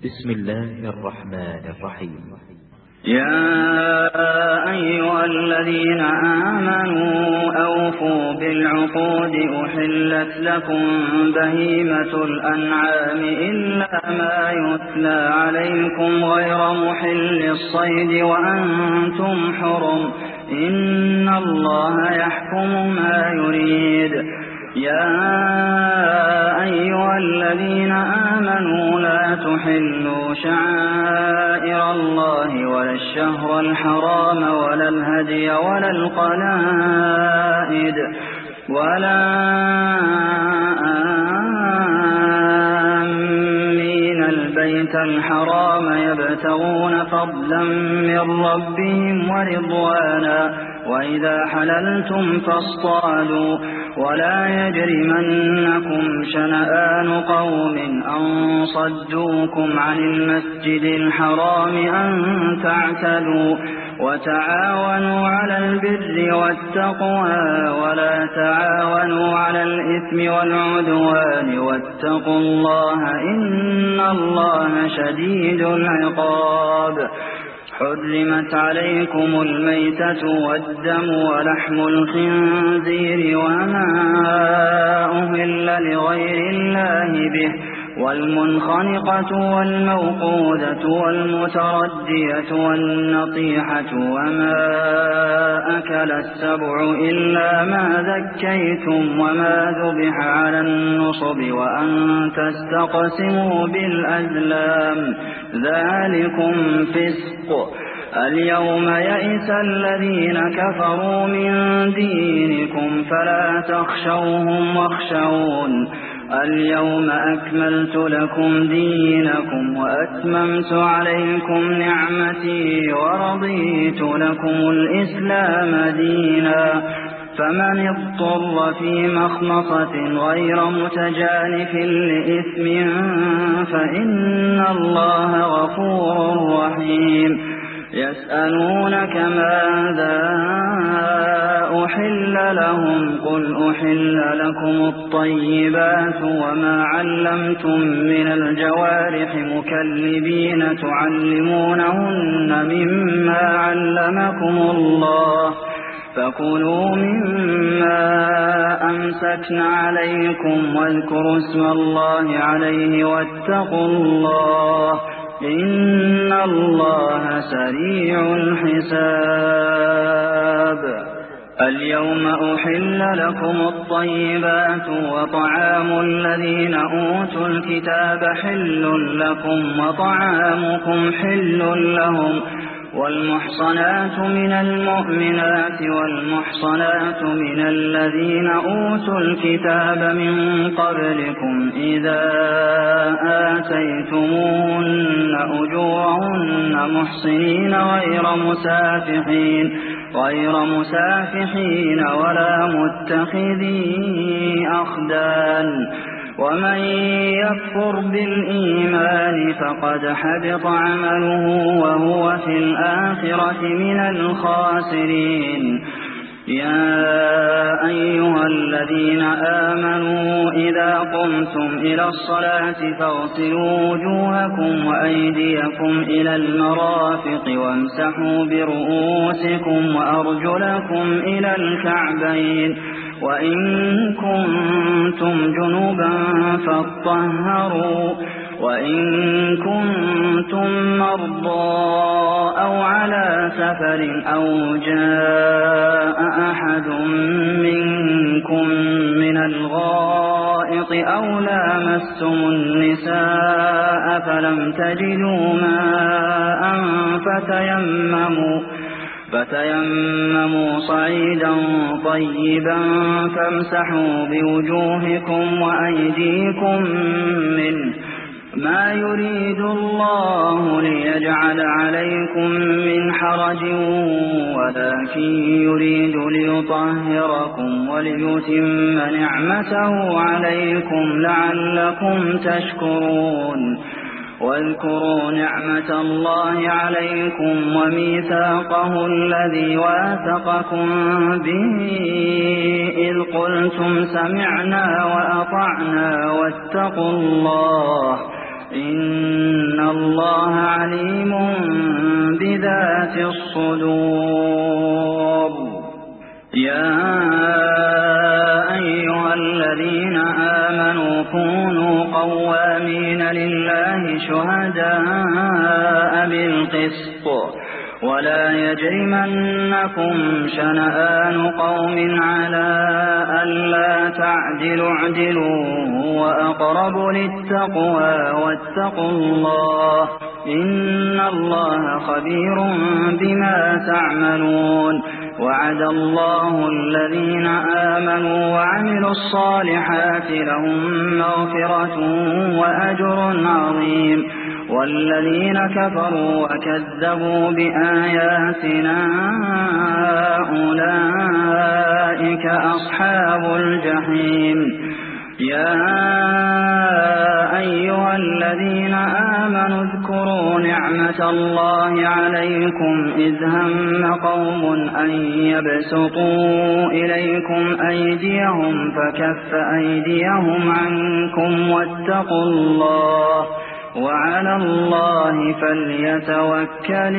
بسم الله الرحمن الرحيم. يا أيها الذين آمنوا أوفوا بالعقود أحلت لكم بهيمة الأنعام إلا ما يتلى عليكم غير محل الصيد وأنتم حرم إن الله يحكم ما يريد. يا أيها الذين آمنوا لا تحلوا شعائر الله ولا الشهر الحرام ولا الهدي ولا القلائد ولا آمين البيت الحرام يبتغون فضلا من ربهم ورضوانا وإذا حللتم فاصطادوا ولا يجرمنكم شنآن قوم أن صدوكم عن المسجد الحرام أن تعتدوا وتعاونوا على البر والتقوى ولا تعاونوا على الإثم والعدوان واتقوا الله إن الله شديد العقاب. حرمت عليكم الميتة والدم ولحم الخنزير وما أهل لغير الله به والمنخنقة والموقوذة والمتردية والنطيحة وما أكل السبع إلا ما ذكيتم وما ذبح على النصب وأن تستقسموا بالأزلام ذلكم فسق. اليوم يئس الذين كفروا من دينكم فلا تخشوهم واخشون. اليوم أكملت لكم دينكم وأتممت عليكم نعمتي ورضيت لكم الإسلام دينا. فمن اضطر في مخمصة غير متجانف لإثم فإن الله غفور رحيم. يسألونك ماذا أحل لهم قل أحل لكم الطيبات وما علمتم من الجوارح مكلبين تعلمونهن مما علمكم الله فكلوا مما أمسكن عليكم واذكروا اسم الله عليه واتقوا الله إن الله سريع الحساب. اليوم أحل لكم الطيبات وطعام الذين أوتوا الكتاب حل لكم وطعامكم حل لهم والمحصنات من المؤمنات والمحصنات من الذين أوتوا الكتاب من قبلكم إذا آتيتموهن أجورهن محصنين غير مسافحين ولا متخذي أخدان. ومن يكفر بالإيمان فقد حبط عمله وهو في الآخرة من الخاسرين. يا أيها الذين آمنوا إذا قمتم إلى الصلاة فاغسلوا وجوهكم وأيديكم إلى المرافق وامسحوا برؤوسكم وأرجلكم إلى الكعبين وإن كنتم جنبا فاطهروا وإن كنتم مرضى أو على سفر أو جاء أحد منكم من الغائط أو لامستم النساء فلم تجدوا ماء فتيمموا صعيدا طيبا فامسحوا بوجوهكم وأيديكم منه ما يريد الله ليجعل عليكم من حرج ولكن يريد ليطهركم وليتم نعمته عليكم لعلكم تشكرون. واذكروا نعمة الله عليكم وميثاقه الذي واثقكم به إذ قلتم سمعنا وأطعنا واتقوا الله إن الله عليم بذات الصدور. يا أيها الذين آمنوا كونوا قوامين لله شهداء بالقسط ولا يجرمنكم شنآن قوم على ألا تعدلوا اعدلوا هو أقرب للتقوى واتقوا الله إن الله خبير بما تعملون. وعد الله الذين آمنوا وعملوا الصالحات لهم مغفرة وأجر عظيم والذين كفروا وكذبوا بآياتنا أولئك أصحاب الجحيم. يا أيها الذين آمنوا اذكروا نعمة الله عليكم إذ هم قوم أن يبسطوا إليكم أيديهم فكف أيديهم عنكم واتقوا الله وعلى الله فليتوكل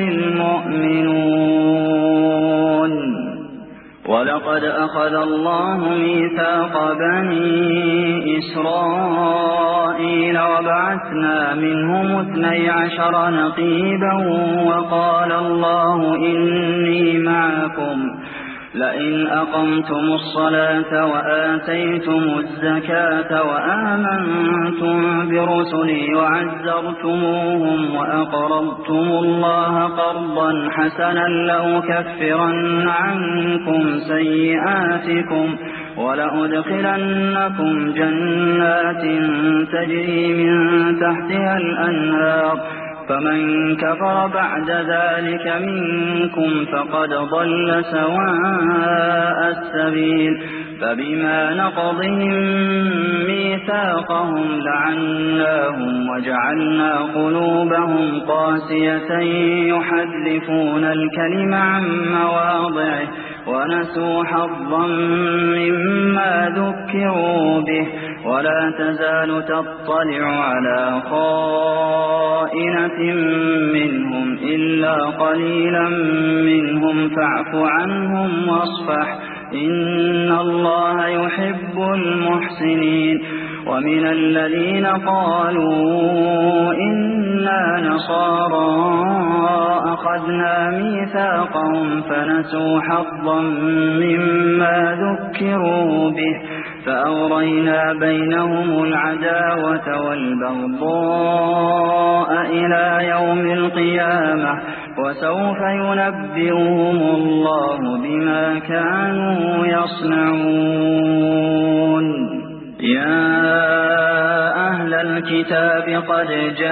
المؤمنون. ولقد أخذ الله ميثاق بني إسرائيل وبعثنا منهم 12 نقيبا وقال الله إني معكم لئن أقمتم الصلاة وآتيتم الزكاة وآمنتم برسلي وعزرتموهم وأقرضتم الله قرضا حسنا لأكفرن عنكم سيئاتكم ولأدخلنكم جنات تجري من تحتها الأنهار فمن كفر بعد ذلك منكم فقد ضل سواء السبيل. فبما نقضهم ميثاقهم لعناهم وجعلنا قلوبهم قاسية يحرفون الكلم عن مواضعه ونسوا حظا مما ذكروا به ولا تزال تطلع على خائنة منهم إلا قليلا منهم فاعف عنهم واصفح إن الله يحب المحسنين. ومن الذين قالوا إنا نصارى أخذنا ميثاقهم فنسوا حظا مما ذكروا به فأغرينا بينهم العداوة والبغضاء إلى يوم القيامة وسوف ينبئهم الله بما كانوا يصنعون. يا أهل الكتاب قد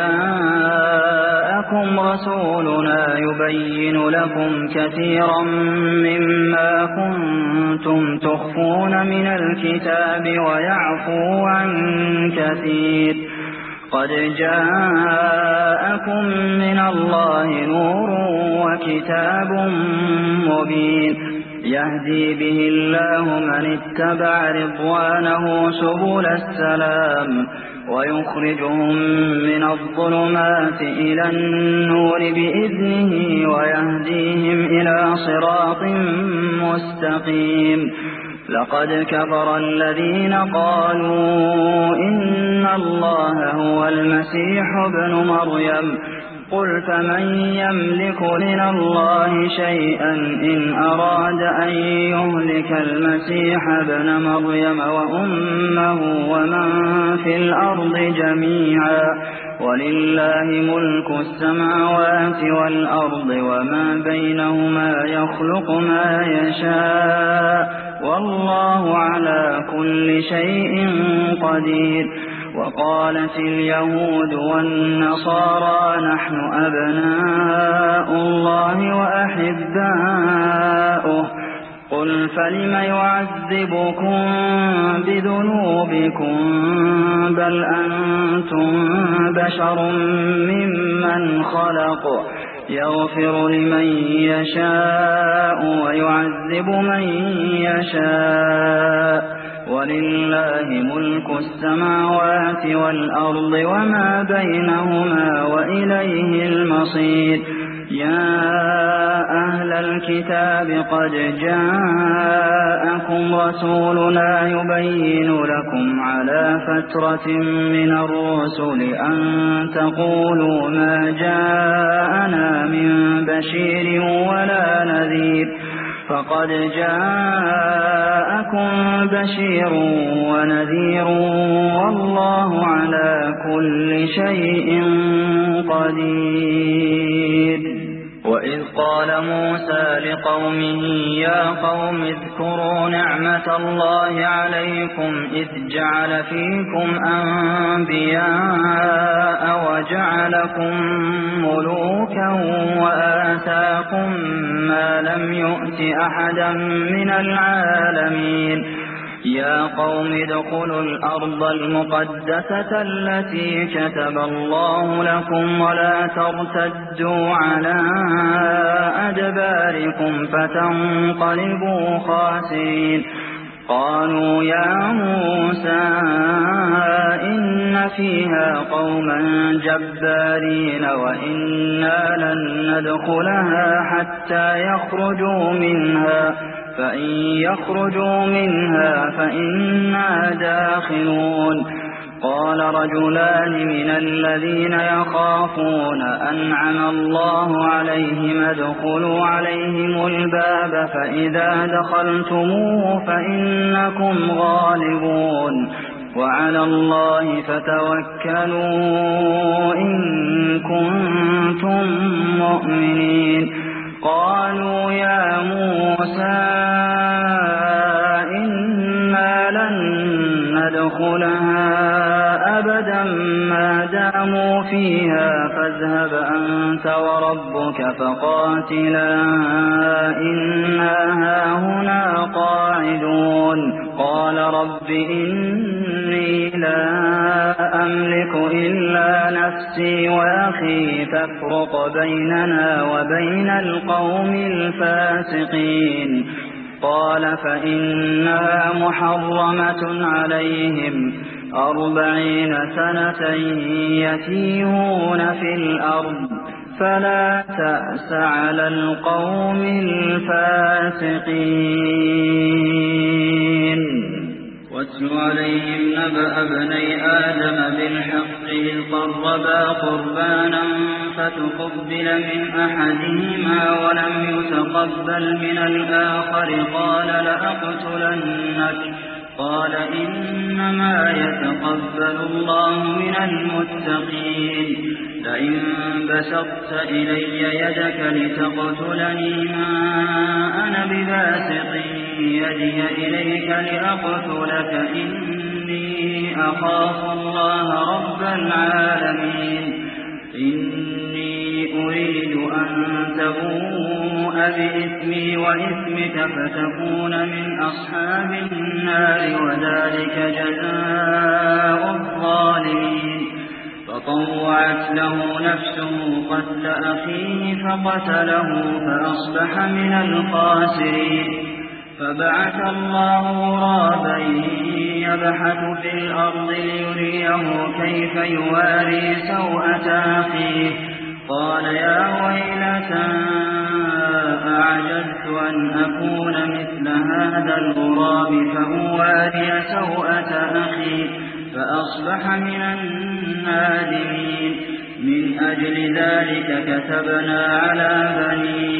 جاءكم رسولنا يبين لكم كثيرا مما كنتم تخفون من الكتاب ويعفو عن كثير. قد جاءكم من الله نور وكتاب مبين يهدي به الله من اتبع رضوانه سبل السلام ويخرجهم من الظلمات إلى النور بإذنه ويهديهم إلى صراط مستقيم. لقد كفر الذين قالوا إن الله هو المسيح ابن مريم قل فمن يملك من الله شيئا إن أراد أن يهلك المسيح ابن مريم وأمه ومن في الأرض جميعا ولله ملك السماوات والأرض وما بينهما يخلق ما يشاء والله على كل شيء قدير. وقالت اليهود والنصارى نحن أبناء الله وأحباؤه قل فلم يعذبكم بذنوبكم بل أنتم بشر ممن خلق يغفر لمن يشاء ويعذب من يشاء ولله ملك السماوات والأرض وما بينهما وإلى وإليه المصير. يا أهل الكتاب قد جاءكم رسولنا يبين لكم على فترة من الرسل أن تقولوا ما جاءنا من بشير ولا نذير، فقد جاءكم بشير ونذير والله على كل شيء قدير. وإذ قال موسى لقومه يا قوم اذكروا نعمة الله عليكم إذ جعل فيكم أنبياء وجعلكم ملوكا وآتاكم ما لم يؤت أحدا من العالمين. يا قوم ادخلوا الأرض المقدسة التي كتب الله لكم ولا ترتدوا على أدباركم فتنقلبوا خاسرين. قالوا يا موسى إن فيها قوما جبارين وإنا لن ندخلها حتى يخرجوا منها، فإن يخرجوا منها فإنا داخلون. قال رجلان من الذين يخافون أنعم الله عليهم ادخلوا عليهم الباب فإذا دخلتموه فإنكم غالبون وعلى الله فتوكلوا إن كنتم مؤمنين. قالوا يا موسى إنا لن ندخلها أبدا ما داموا فيها فاذهب أنت وربك فقاتلا إنا هاهنا قاعدون. قال رب إني لا أملك إلا نفسي وأخي فافرق بيننا وبين القوم الفاسقين. قال فإنها محرمة عليهم 40 سنة يتيهون في الأرض فلا تأس على القوم الفاسقين. واتل عليهم نبأ ابني آدم بالحق إذ قربا قربانا فتقبل من أحدهما ولم يتقبل من الآخر قال لأقتلنك. قال إنما يتقبل الله من المتقين. لئن بسطت إلي يدك لتقتلني ما أنا بباسط يدي إليك لأقتلك إني أخاف الله رب العالمين. إني أريد أن تبوء بإثمي وإثمك فتكون من أصحاب النار وذلك جزاء الظالمين. فطوعت له نفسه قتل أخيه فقتله فأصبح من الخاسرين. فبعث الله غرابا يبحث في الأرض ليريه كيف يواري سوءة أخيه. قال يا ويلتى أعجزت أن أكون مثل هذا الغراب فأواري سوءة أخي فأصبح من النادمين. من أجل ذلك كتبنا على بني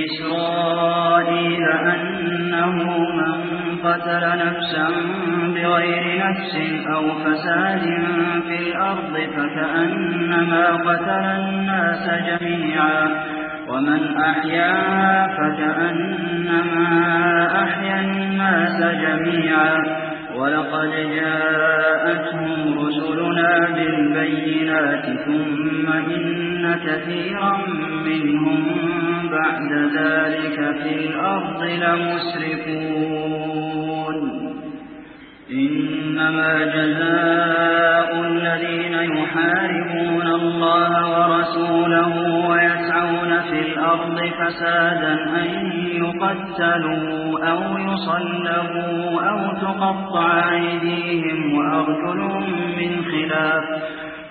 إسرائيل أنه من قتل نفسا بغير نفس أو فساد في الأرض فكأنما قتل الناس جميعا ومن أحياها فكأنما أحيا الناس جميعا. ولقد جاءتهم رسلنا بالبينات ثم إن كثيرا منهم بعد ذلك في الأرض لمسرفون. إنما جزاء الذين يحاربون الله ورسوله ويسعون في الأرض فسادا أن يقتلوا أو يصلبوا أو تقطع أيديهم وأرجلهم من خلاف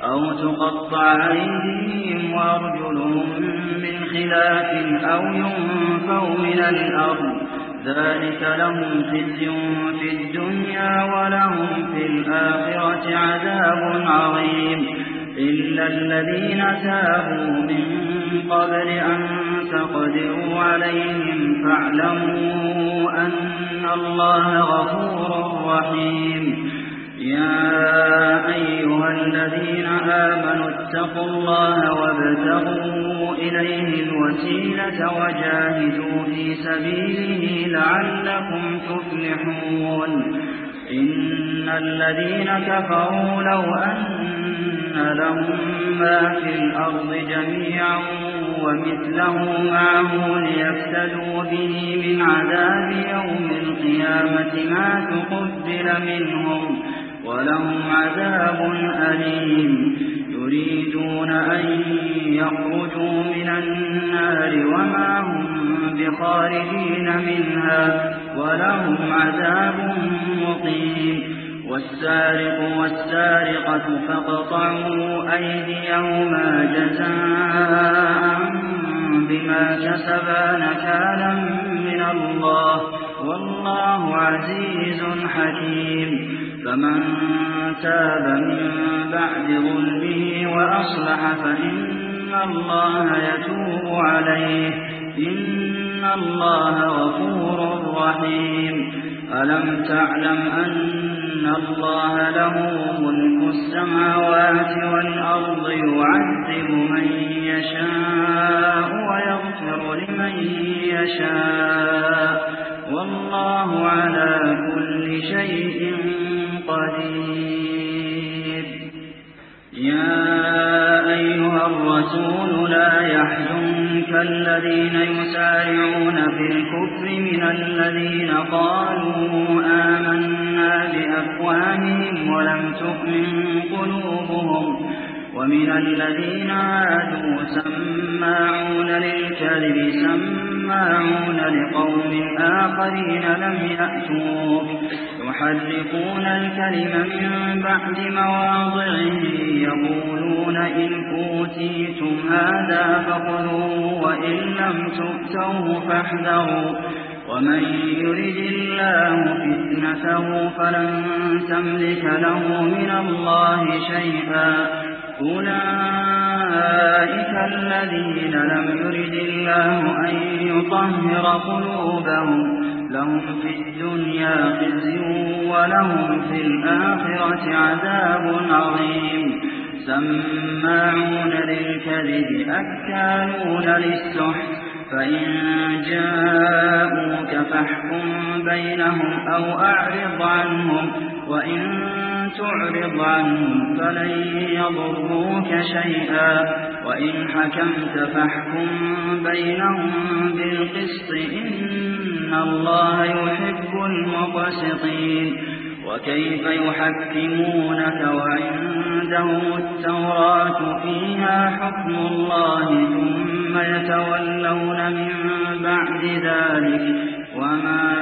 أو تقطع أيديهم وأرجلهم من خلاف أو ينفوا من الأرض ذلك لهم خزي في الدنيا ولهم في الآخرة عذاب عظيم إلا الذين تابوا من قبل أن تقدروا عليهم فاعلموا أن الله غفور رحيم يا أيها الذين آمنوا اتقوا الله وابتغوا إليه الوسيلة وجاهدوا في سبيله لعلكم تفلحون إن الذين كفروا لو أن لهم ما في الأرض جميعا ومثله معه ليفتدوا به من عذاب يوم القيامة ما تقبل منهم ولهم عذاب أليم يريدون أن يخرجوا من النار وما هم بخارجين منها ولهم عذاب مقيم والسارق والسارقة فاقطعوا أيديهما جزاء بما كسبا نكالا من الله والله عزيز حكيم فمن تاب من بعد ظلمه وأصلح فإن الله يتوب عليه إن الله غفور رحيم ألم تعلم أن الله له ملك السماوات والأرض يعذب من يشاء ويغفر لمن يشاء والله على كل شيء قدير يا أيها الرسول لا يحزنك الذين يسارعون في الكفر من الذين قالوا آمنا بأفواههم ولم تؤمن قلوبهم ومن الذين عادوا سماعون للكذب سماعون لقوم آخرين لم يأتوك يحرفون الكلم من بعد مواضعه يقولون إن أوتيتم هذا فخذوه وإن لم تؤتوه فاحذروا ومن يرد الله فتنته فلن تملك له من الله شيئا أولئك الذين لم يرد الله أن يطهر قلوبهم لهم في الدنيا خزي ولهم في الآخرة عذاب عظيم سماعون للكذب أكالون للسحت فإن جاءوك فاحكم بينهم أو أعرض عنهم وإن تعرض عنهم فلن يضروك شيئا وإن حكمت فاحكم بينهم بالقسط إن الله يحب المقسطين وكيف يحكمونك وعندهم التوراة فيها حكم الله ثم يتولون من بعد ذلك وما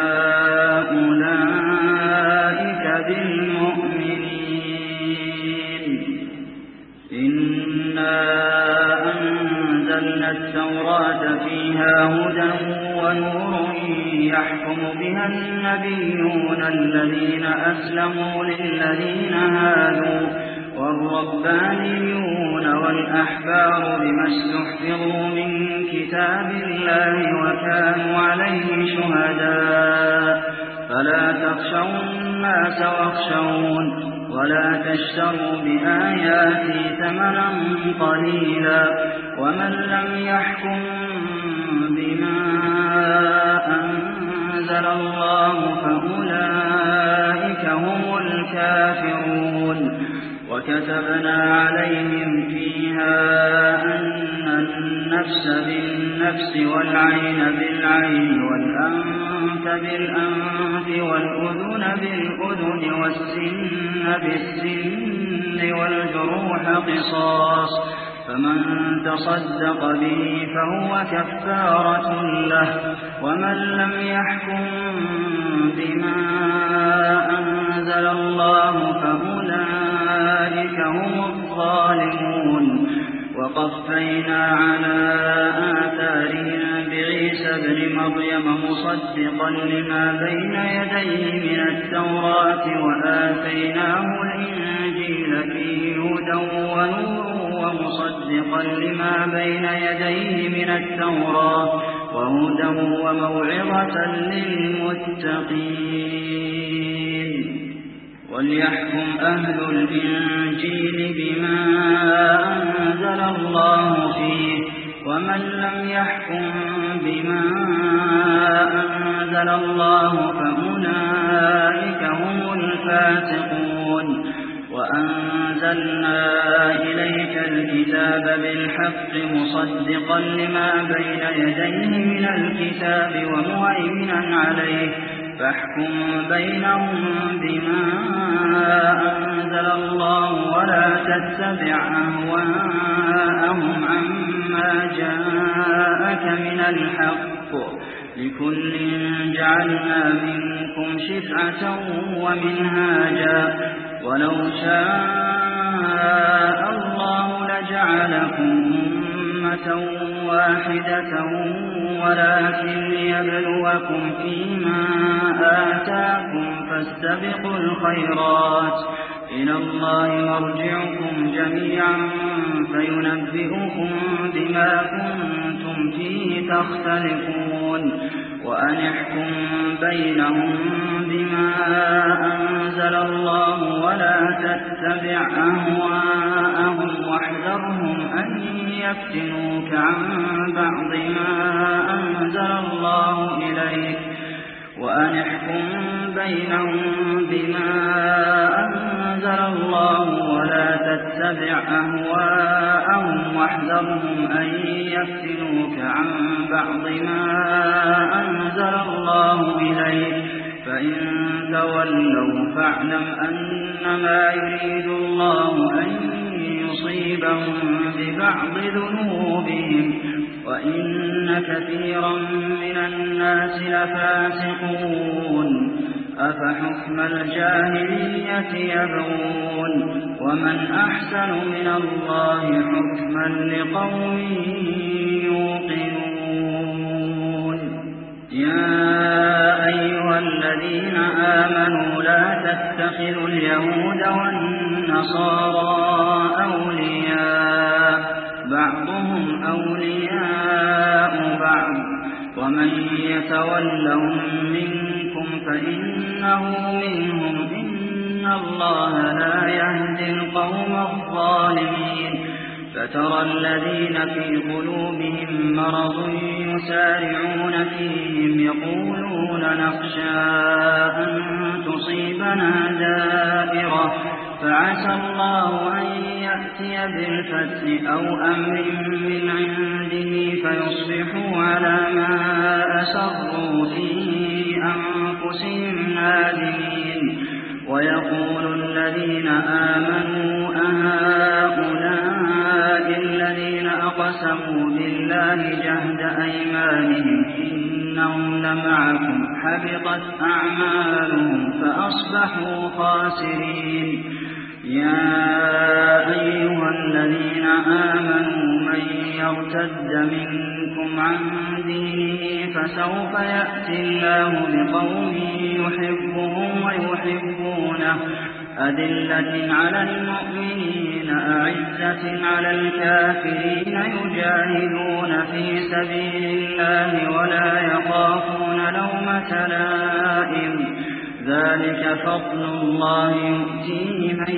أولئك بالمؤمنين إنا أنزلنا التوراة فيها هدى ونور يحكم بها النبيون الذين أسلموا للذين هادوا والربانيون والأحبار بما استحفظوا من كتاب الله وكانوا عليه شهداء فلا تخشوا الناس واخشون ولا تشتروا بآياتي ثمنا قليلا ومن لم يحكم بما أنزل الله فأولئك هم الكافرون وكتبنا عليهم فيها أن النفس بالنفس والعين بالعين والأنف بالأنف والأذن بالأذن والسن بالسن والجروح قصاص فمن تصدق به فهو كفارة له ومن لم يحكم بما أنزل الله فأولئك هم الظالمون. وقفينا على آثارهم بعيسى ابن مريم مصدقا لما بين يديه من التوراة وآتيناه الإنجيل فيه هدى ونور ومصدقا لما بين يديه من التوراة وهدى وموعظة للمتقين. وليحكم أهل الإنجيل بما أنزل الله فيه ومن لم يحكم بما أنزل الله فأولئك هم الفاسقون. وأنزلنا إليك الكتاب بالحق مصدقا لما بين يديه من الكتاب ومهيمنا عليه فاحكم بينهم بما أنزل الله ولا تتبع أهواءهم عما جاءك من الحق لكل جعلنا منكم شرعة ومنهاجا ولو شاء الله لجعلكم أمة واحدة ولكن ليبلوكم فيما آتاكم فاستبقوا الخيرات إلى الله مرجعكم جميعا فينبئكم بما كنتم فيه تختلفون. وأن احكم بينهم بما أنزل الله ولا تتبع أهواءهم واحذرهم أن يفتنوك عن بعض ما أنزل الله إليك. وأن احكم بينهم بما أنزل الله ولا تتبع أهواءهم واحذرهم أن يفتنوك عن بعض ما أنزل الله إليك. فإن تولوا فاعلم أنما يريد الله أن يصيبهم ببعض ذنوبهم وإن كثيرا من الناس لفاسقون. أفحكم الجاهلية يبغون ومن أحسن من الله حكما لقوم يوقنون. يا أيها الذين آمنوا لا تتخذوا اليهود والنصارى أولياء بعضهم أولياء بعض ومن يتولهم منكم فإنه منهم إن الله لا يهدي القوم الظالمين. فترى الذين في قلوبهم مرض يسارعون فيهم يقولون نخشى أن تصيبنا دائرة فعسى الله أن يأتي بالفتح أو أمر من عنده فيصبحوا على ما أسروا في أنفسهم نادمين. ويقول الذين آمنوا أهؤلاء الذين أقسموا بالله جهد أيمانهم إنهم لمعكم حبطت أعمالهم فأصبحوا خاسرين. يا أيها الذين آمنوا من يرتد منكم عن دينه فسوف يأتي الله بقوم يحبهم ويحبونه أذلة على المؤمنين أعزة على الكافرين يجاهدون في سبيل الله ولا يخافون لومة لائم. ذلك فضل الله يؤتيه من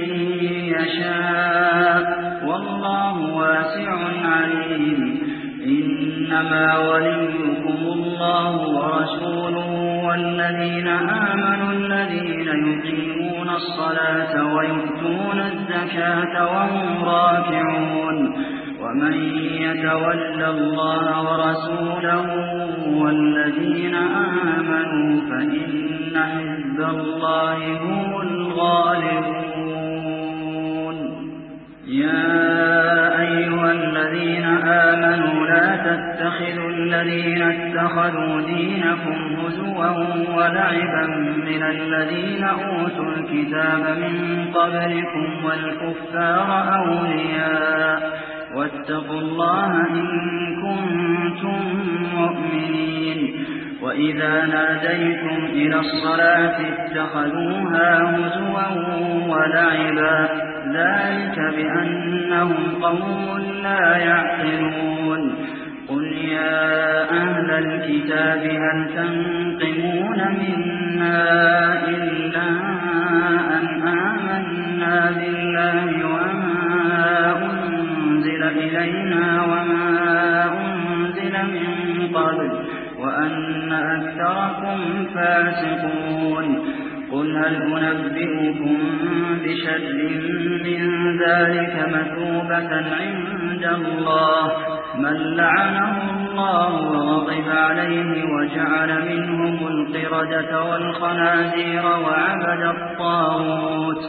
يشاء والله واسع عليم. إنما وليكم الله ورسوله والذين آمنوا الذين يقيمون الصلاة ويؤتون الزكاة وهم راكعون. ومن يتول الله ورسوله والذين آمنوا فإن حزب الله هم الغالبون. يا أيها أيها الذين آمنوا لا تتخذوا الذين اتخذوا دينكم هزوا ولعبا من الذين أوتوا الكتاب من قبلكم والكفار أولياء واتقوا الله إن كنتم مؤمنين. وإذا ناديتم إلى الصلاة اتخذوها هزوا ولعبا ذلك بأنهم قوم لا يعقلون. قل يا أهل الكتاب هل تنقمون منا إلا أن آمنا بالله وما أنزل إلينا وما أنزل من قبل وأن أكثركم فاسقون. قل هل أنبئكم بشر من ذلك مثوبة عند الله من لعنه الله وغضب عليه وجعل منهم القردة والخنازير وعبد الطاغوت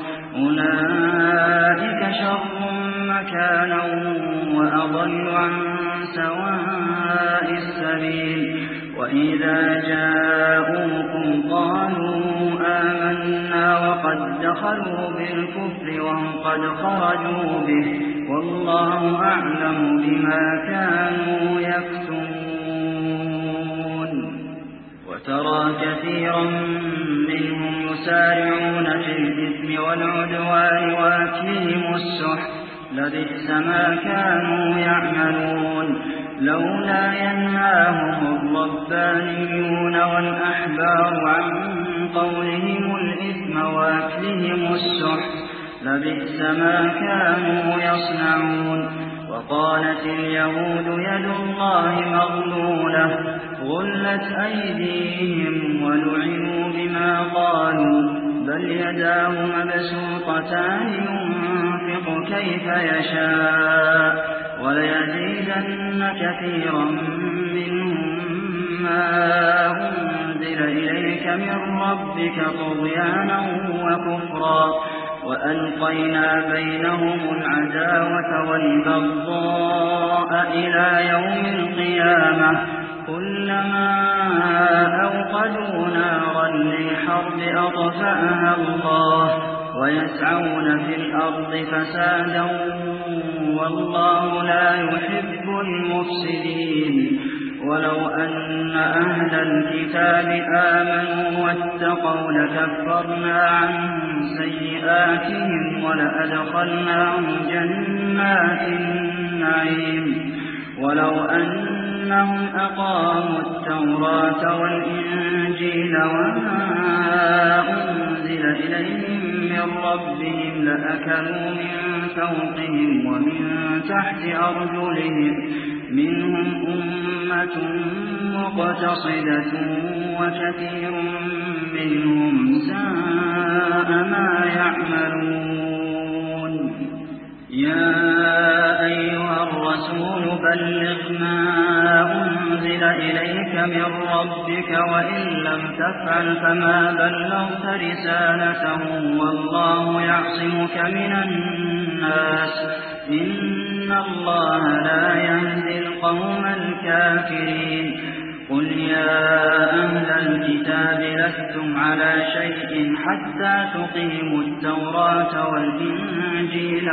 أولئك شر مكانا وأضل عن سواء السبيل. وإذا جاءوكم قالوا آمنا وقد دخلوا بالكفر وهم قد خرجوا به والله أعلم بما كانوا يكتمون. وترى كثيرا منهم يسارعون في الإثم والعدوان وأكلهم السحت لبئس ما كانوا يعملون. لولا ينهاهم الربانيون والأحبار عن قولهم الإثم وأكلهم السحت لبئس ما كانوا يصنعون. وقالت اليهود يد الله مغلولة غلت أيديهم ولعنوا بما قالوا بل يداه مبسوطتان ينفق كيف يشاء وليزيدن كثيرا منهم ما أنزل إليك من ربك طغيانا وكفرا وألقينا بينهم العداوة والبغضاء إلى يوم القيامة كلما أوقدوا نارا للحرب أطفأها الله ويسعون في الأرض فسادا والله لا يحب المفسدين. ولو أن أهل الكتاب آمنوا واتقوا لكفرنا عنهم سيئاتهم ولأدخلناهم جنات النعيم. ولو أنهم أقاموا التوراة والإنجيل وما أنزل إليهم من ربهم لأكلوا من فوقهم ومن تحت أرجلهم منهم أمة مقتصدة وكثير منهم ساء ما يعملون. يا أيها الرسول بلغ ما أنزل إليك من ربك وإن لم تفعل فما بلغت رسالته والله يعصمك من الناس إن الله لا يهدي القوم الكافرين. قل يا أهل الكتاب لستم على شيء حتى تقيموا التوراة والإنجيل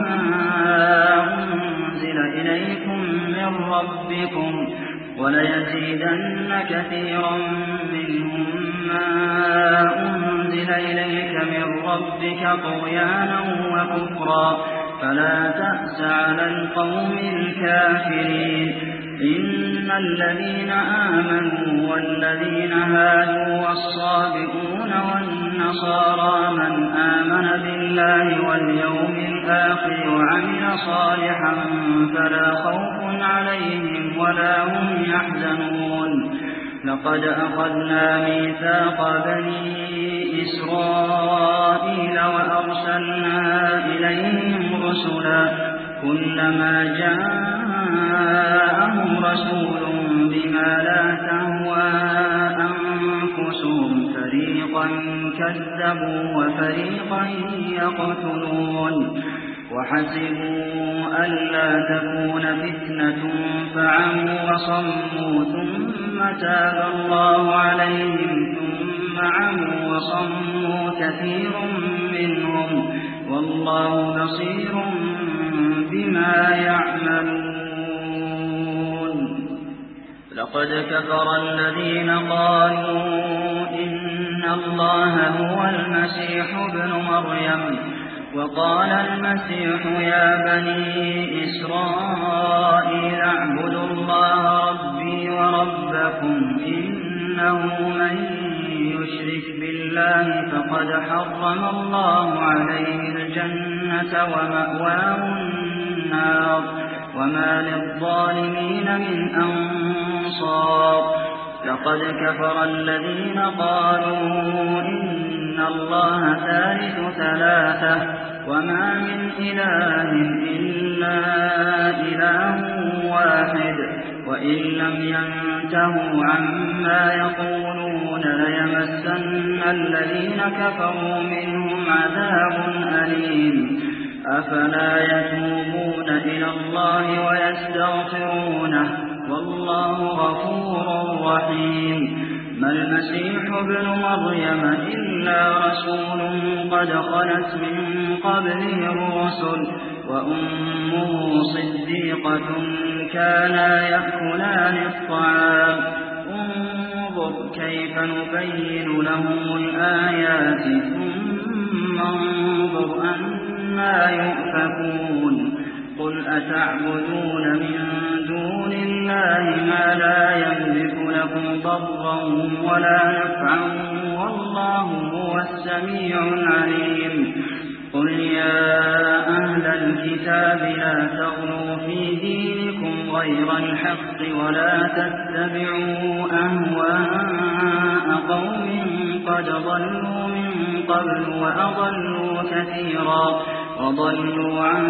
وما أنزل إليكم من ربكم وليزيدن كثيرا منهم ما أنزل إليك من ربك طغيانا وكفرا فلا تأس على القوم الكافرين. إن الذين آمنوا والذين هادوا والصابئون والنصارى من آمن بالله واليوم الآخر وعمل صالحا فلا خوف عليهم ولا هم يحزنون. لقد أخذنا ميثاق بني إسرائيل وأرسلنا إليهم رسلا كلما جاءهم رسول بما لا تهوى أنفسهم فريقا كذبوا وفريقا يقتلون. وحسبوا ألا تكون فتنة فعموا وصموا ثم تاب الله عليهم ثم عموا وصموا كثير منهم والله بصير بما يعملون. لقد كفر الذين قالوا إن الله هو المسيح ابن مريم وقال المسيح يا بني إسرائيل اعبدوا الله ربي وربكم إنه من يشرك بالله فقد حرم الله عليه الجنة ومأواه النار وما للظالمين من أنصار. لقد كفر الذين قالوا إن الله ثالث ثلاثة وما من إله إلا إله واحد وإن لم ينتهوا عما يقولون ليمسن الذين كفروا منهم عذاب أليم. أفلا يتوبون إلى الله ويستغفرونه والله غفور رحيم. ما المسيح ابن مريم إلا رسول قد خلت من قبله الرسل وأمه صديقة كانا يأكلان الطعام انظر كيف نبين لهم الآيات ثم انظر أنى يؤفكون. قل أتعبدون من دون الله ما لا يملك لكم ضرا ولا نفعا والله هو السميع العليم. قل يا أهل الكتاب لا تغلوا في دينكم غير الحق ولا تتبعوا أهواء قوم قد ضلوا من قبل وأضلوا كثيرا وضلوا عن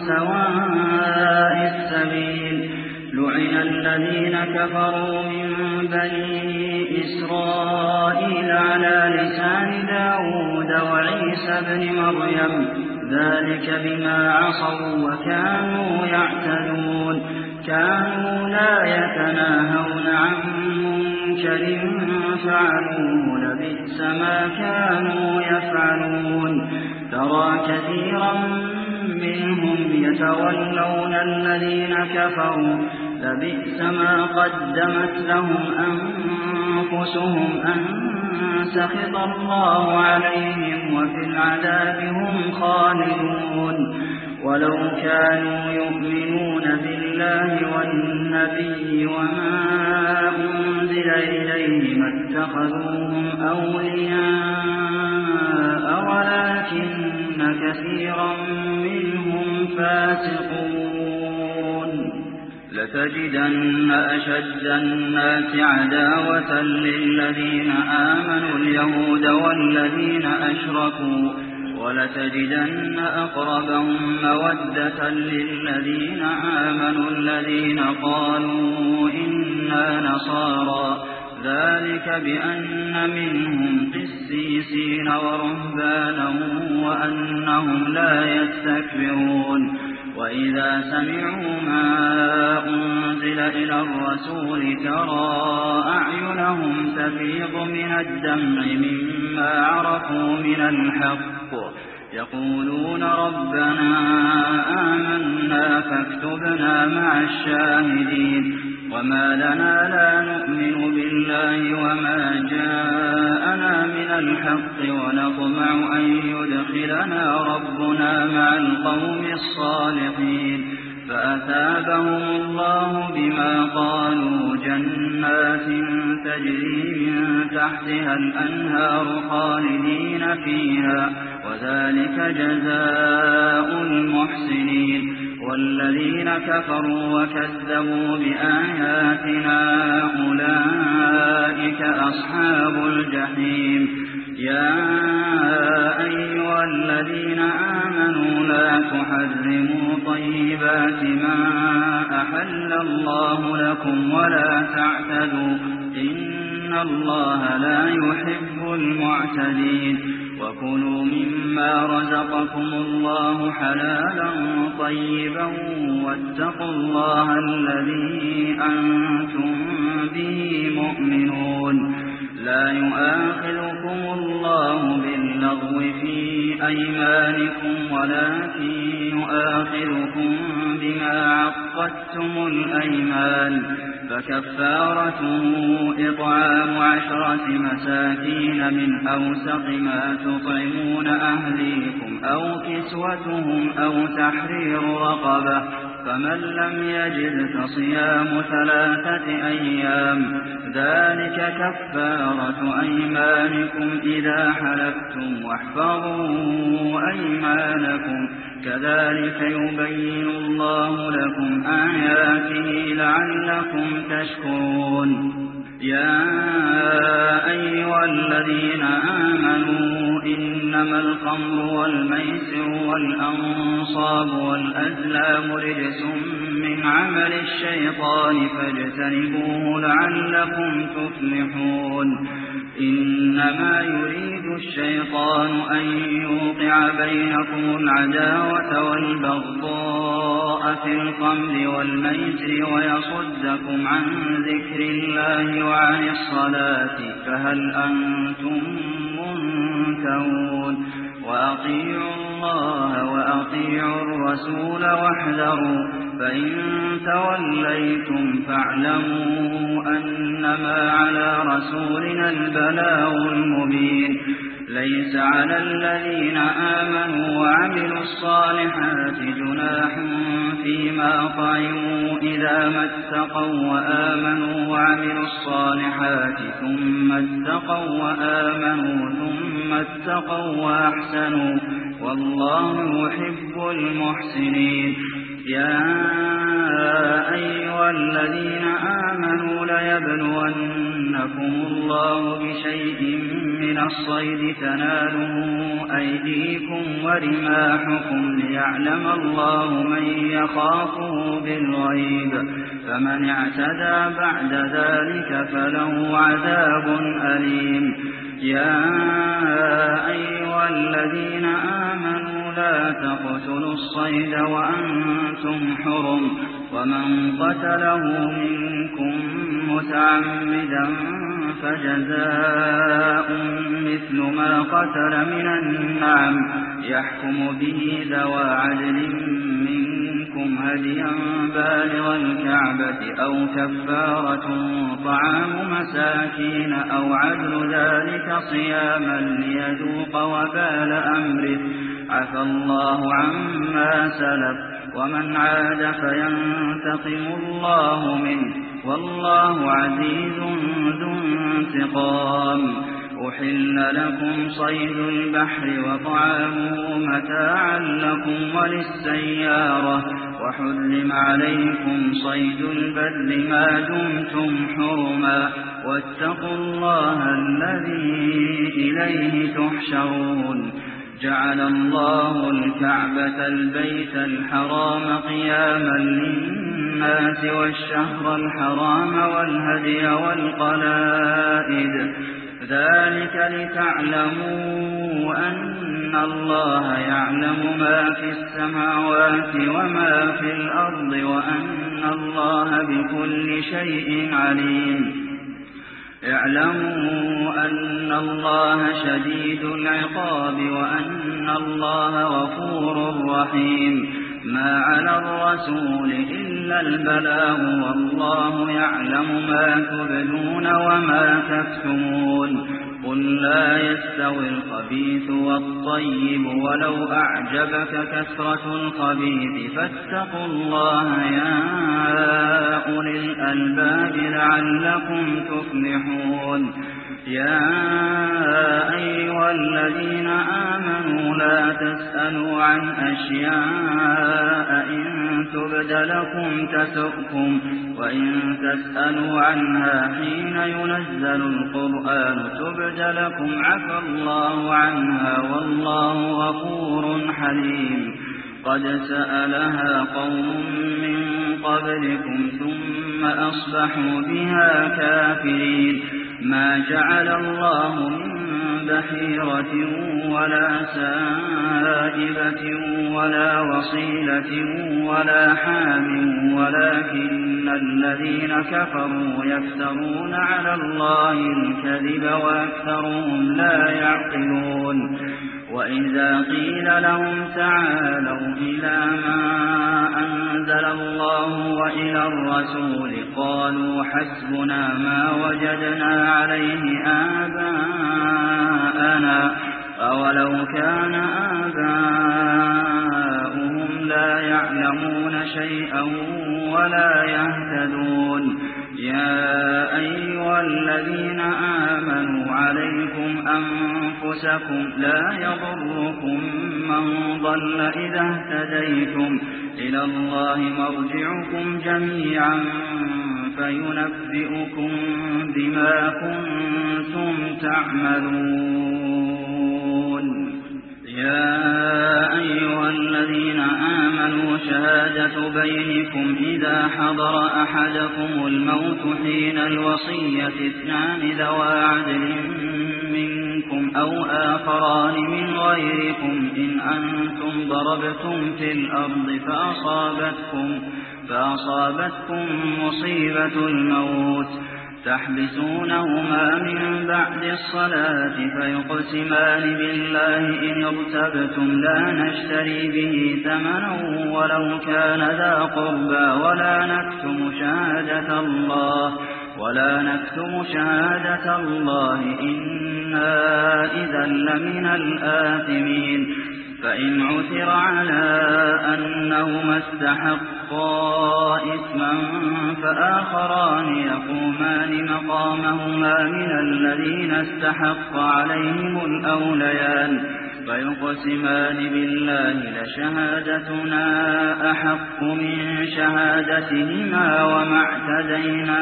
سواء السبيل. لعن الذين كفروا من بني إسرائيل على لسان داود وعيسى بن مريم ذلك بما عصوا وكانوا يعتدون. كانوا لا يتناهون عن منكر فعلوه لبئس ما كانوا يفعلون. ترى كثيرا منهم يتولون الذين كفروا لبئس ما قدمت لهم أنفسهم أن سخط الله عليهم وفي العذاب هم خالدون. ولو كانوا يؤمنون بالله والنبي وما أنزل إليه ما اتخذوهم أولياء ولكن كثيرا منهم فاسقون. لتجدن أشد الناس عداوة للذين آمنوا اليهود والذين أشركوا ولتجدن أقربهم مودة للذين آمنوا الذين قالوا إنا نصارى ذلك بأن منهم قسيسين ورهبانا وأنهم لا يستكبرون. وإذا سمعوا ما أنزل إلى الرسول ترى أعينهم تفيض من الدمع مما عرفوا من الحق يقولون ربنا آمنا فاكتبنا مع الشاهدين. وما لنا لا نؤمن بالله وما جاءنا من الحق ونطمع أن يدخلنا ربنا مع القوم الصالحين. فأثابهم الله بما قالوا جنات تجري من تحتها الأنهار خالدين فيها وذلك جزاء المحسنين. والذين كفروا وكذبوا بآياتنا أولئك أصحاب الجحيم. يا أيها الذين آمنوا لا تحرموا طيبات ما أحل الله لكم ولا تعتدوا إن الله لا يحب المعتدين. وكلوا مما رزقكم الله حلالا طيبا واتقوا الله الذي أنتم به مؤمنون. لا يؤاخذكم الله باللغو في أيمانكم ولكن يؤاخذكم بما عقدتم الأيمان، فكفارته إطعام 10 مساكين من أوسط ما تطعمون أهليكم أو كسوتهم أو تحرير رقبة، فمن لم يجد فصيام 3 أيام، ذلك كفارة أيمانكم إذا حلفتم، واحفظوا أيمانكم، كذلك يبين الله لكم آياته لعلكم تشكرون. يا أيها الذين آمنوا إنما الخمر والميسر والأنصاب والأزلام رجس من عمل الشيطان فاجتنبوه لعلكم تفلحون. إنما يريد الشيطان أن يوقع بينكم العداوة والبغضاء في الخمر والميسر ويصدكم عن ذكر الله وعن الصلاة، فهل أنتم منتهون؟ وأطيعوا الله وأطيعوا الرسول واحذروا، فإن توليتم فاعلموا أنما على رسولنا البلاغ المبين. ليس على الذين آمنوا وعملوا الصالحات جناح فيما طعموا إذا ما اتقوا وآمنوا وعملوا الصالحات ثم اتقوا وآمنوا ثم اتقوا وأحسنوا، والله يحب المحسنين. يا أيها الذين آمنوا ليبلونكم الله بشيء من الصيد تناله أيديكم ورماحكم ليعلم الله من يخافه بالغيب، فمن اعتدى بعد ذلك فله عذاب أليم. يا أيها الذين آمنوا لا تقتلوا الصيد وأنتم حرم، ومن قتله منكم متعمدا فجزاء مثل ما قتل من النعم، يحكم به ذوى عدل منكم هديا بالغ الكعبة أو كفارة طعام مساكين أو عدل ذلك صياما ليذوق وبال أمره، عفى الله عما سلف، ومن عاد فينتقم الله منه، والله عزيز ذو انتقام. أحل لكم صيد البحر وطعامه متاعا لكم وللسيارة، وحرم عليكم صيد البر ما دمتم حرما، واتقوا الله الذي إليه تحشرون. جعل الله الكعبة البيت الحرام قياما للناس والشهر الحرام والهدي والقلائد، ذلك لتعلموا أن الله يعلم ما في السماوات وما في الأرض وأن الله بكل شيء عليم. اعلموا أن الله شديد العقاب وأن الله غفور رحيم. ما على الرسول إلا البلاغ، والله يعلم ما تبدون وما تكتمون. قل لا يستوي الخبيث والطيب ولو أعجبك كثرة الخبيث، فاتقوا الله يا أولي الألباب لعلكم تفلحون. يا أيها الذين آمنوا لا تسألوا عن أشياء إن تبد لكم تسؤكم، وإن تسألوا عنها حين ينزل القرآن تبد لكم عفى الله عنها، والله غفور حليم. قد سألها قوم من قبلكم ثم أصبحوا بها كافرين. ما جعل الله من بحيرة ولا سائبة ولا وصيلة ولا حام ولكن الذين كفروا يفترون على الله الكذب وأكثرهم لا يعقلون وإذا قيل لهم تعالوا إلى ما أنزل الله وإلى الرسول قالوا حسبنا ما وجدنا عليه آباءنا أولو كان آباؤهم لا يعلمون شيئا ولا يهتدون يا أيها الذين آمنوا عليكم أنفسكم لا يضركم من ضل إذا اهتديتم إلى الله مرجعكم جميعا فينبئكم بما كنتم تعملون يا أيها الذين آمنوا شهادة بينكم إذا حضر أحدكم الموت حين الوصية اثنان ذوى عدل منكم أو آخران من غيركم إن أنتم ضربتم في الأرض فأصابتكم مصيبة الموت تحبسونهما من بعد الصلاة فيقسمان بالله إن ارتبتم لا نشتري به ثمنا ولو كان ذا قربى ولا نكتم شهادة الله إنا إذا لمن الآثمين فإن عثر على أنهما استحقا إثما فآخران يقومان مقامهما من الذين استحق عليهم الأوليان فيقسمان بالله لشهادتنا أحق من شهادتهما وما اعتدينا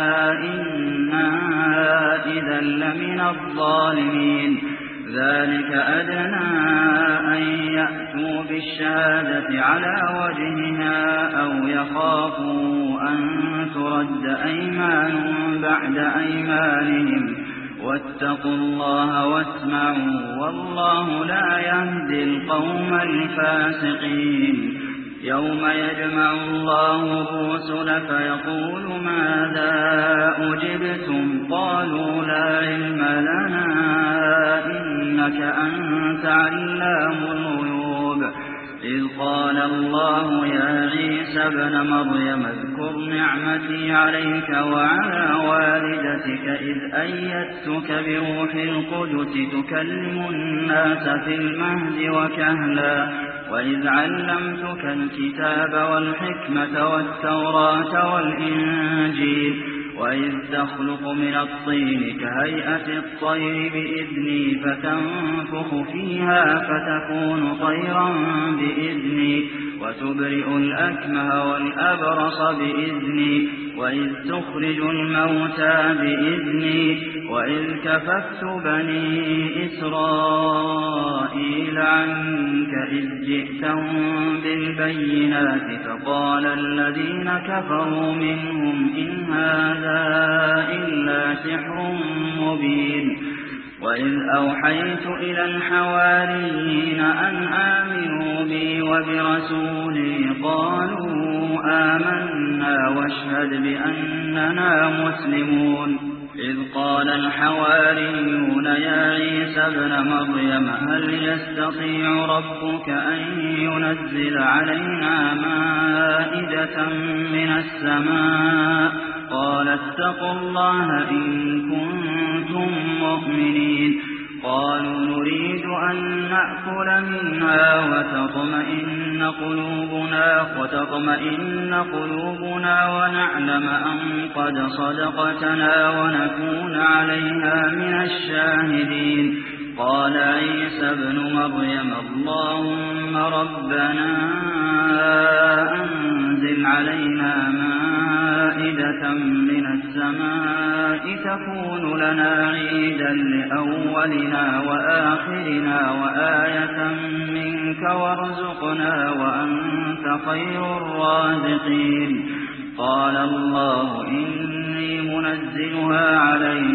إنا إذا لمن الظالمين ذلك أدنى أن يأتوا بالشهادة على وجهها أو يخافوا أن ترد أيمان بعد أيمانهم واتقوا الله واسمعوا والله لا يهدي القوم الفاسقين يوم يجمع الله الرسل فيقول ماذا أجبتم قالوا لا علم لنا إنك أنت علام الغيوب إذ قال الله يا عيسى ابن مريم اذكر نعمتي عليك وعلى والدتك إذ أيدتك بروح القدس تكلم الناس في المهد وكهلا وإذ علمتك الكتاب والحكمة والتوراة والإنجيل وإذ تخلق من الطين كهيئة الطير بإذني فتنفخ فيها فتكون طيرا بإذني وتبرئ الأكمه والأبرص بإذني وإذ تخرج الموتى بإذني وإذ كففت بني إسرائيل عنك إذ جئتهم بالبينات فقال الذين كفروا منهم إن هذا إلا سحر مبين وإذ أوحيت إلى الحواريين أن آمنوا بي وبرسولي قالوا آمنا واشهد بأننا مسلمون إذ قال الحواريون يا عيسى ابن مريم هل يستطيع ربك أن ينزل علينا مائدة من السماء قال اتقوا الله إن كنتم مؤمنين قالوا نريد أن نأكل منها وتطمئن قلوبنا ونعلم أن قد صدقتنا ونكون عليها من الشاهدين قال عيسى ابن مريم اللهم ربنا أنزل علينا مائدة من السماء تكون لنا عيدا لأولنا وآخرنا وآية منك وارزقنا وأنت خير الرازقين قال الله إني منزلها عليكم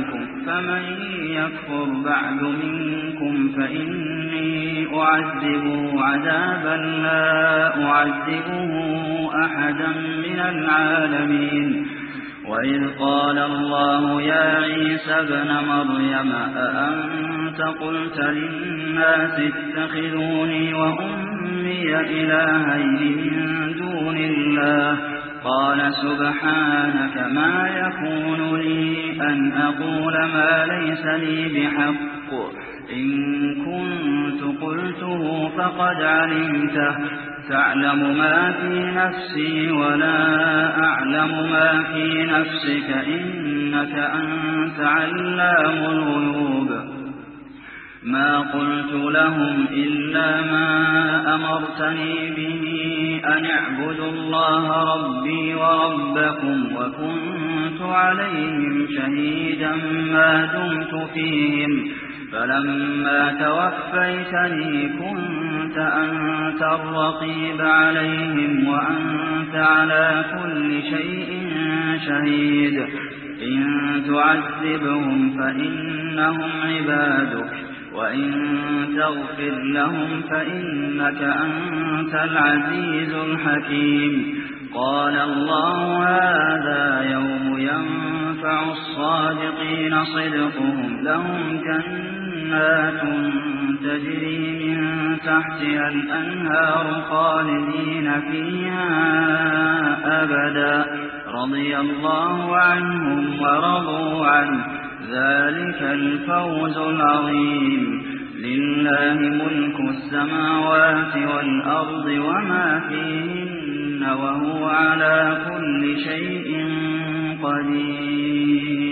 فمن يكفر بعد منكم فإني أعذبه عذابا لا أعذبه أحدا من العالمين. وإذ قال الله يا عيسى ابن مريم أأنت قلت للناس اتخذوني وأمي إلهين من دون الله قال سبحانك ما يكون لي أن أقول ما ليس لي بحق إن كنت قلته فقد علمته تعلم ما في نفسي ولا أعلم ما في نفسك إنك أنت علام الغيوب. ما قلت لهم إلا ما أمرتني به أن اعبدوا الله ربي وربكم وكنت عليهم شهيدا ما دمت فيهم فلما توفيتني كنت أنت الرقيب عليهم وأنت على كل شيء شهيد. إن تعذبهم فإنهم عبادك وإن تغفر لهم فإنك أنت العزيز الحكيم. قال الله هذا يوم ينفع الصادقين صدقهم لهم جنات تجري من تحتها الأنهار خالدين فيها أبدا رضي الله عنهم ورضوا عنه ذلك الفوز العظيم. لله ملك السماوات والأرض وما فيهن وهو على كل شيء قدير.